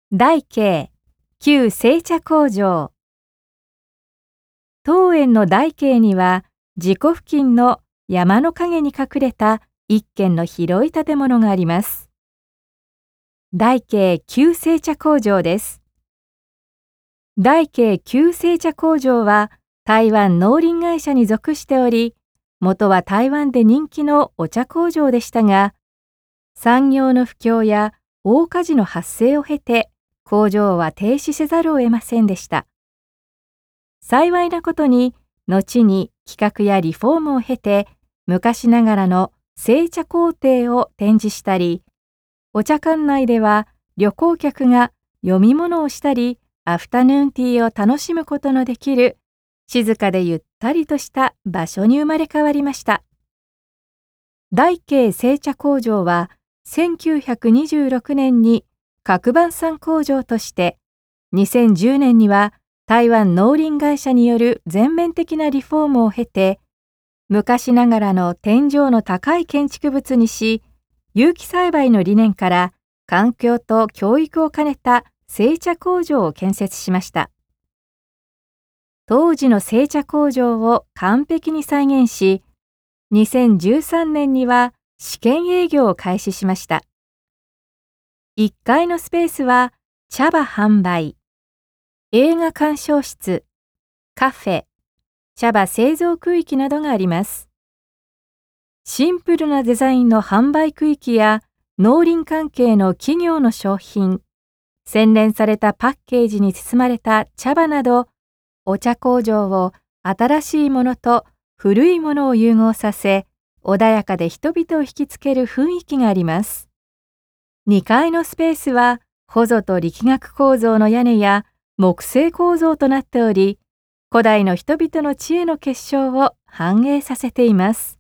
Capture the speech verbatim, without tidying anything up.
大慶旧製茶工場。当園の大慶には、自己付近の山の陰に隠れた一軒の広い建物があります。大慶旧製茶工場です。大慶旧製茶工場は台湾農林会社に属しており、元は台湾で人気のお茶工場でしたが、産業の不況や大火事の発生を経て、工場は停止せざるを得ませんでした。幸いなことに、後に企画やリフォームを経て、昔ながらの製茶工程を展示したり、お茶館内では旅行客が読み物をしたり、アフタヌーンティーを楽しむことのできる、静かでゆったりとした場所に生まれ変わりました。大慶製茶工場は、せんきゅうひゃくにじゅうろくねんに角板産工場として、にせんじゅうねんには台湾農林会社による全面的なリフォームを経て、昔ながらの天井の高い建築物にし、有機栽培の理念から環境と教育を兼ねた製茶工場を建設しました。当時の製茶工場を完璧に再現し、にせんじゅうさんねんには試験営業を開始しました。いっかいのスペースは茶葉販売、映画鑑賞室、カフェ、茶葉製造区域などがあります。シンプルなデザインの販売区域や農林関係の企業の商品、洗練されたパッケージに包まれた茶葉など、お茶工場を新しいものと古いものを融合させ、穏やかで人々を引きつける雰囲気があります。にかいのスペースは、ほぞと力学構造の屋根や木製構造となっており、古代の人々の知恵の結晶を反映させています。